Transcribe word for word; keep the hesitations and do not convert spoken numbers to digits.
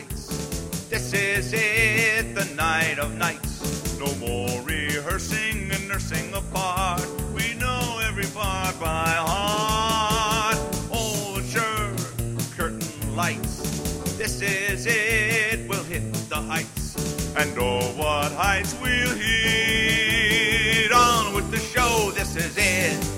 heights. This is it, the night of nights. No more rehearsing and nursing a part. We know every part by heart. Oh, sure, curtain lights. This is it, we'll hit the heights. And oh, what heights we'll hit. On with the show, this is it.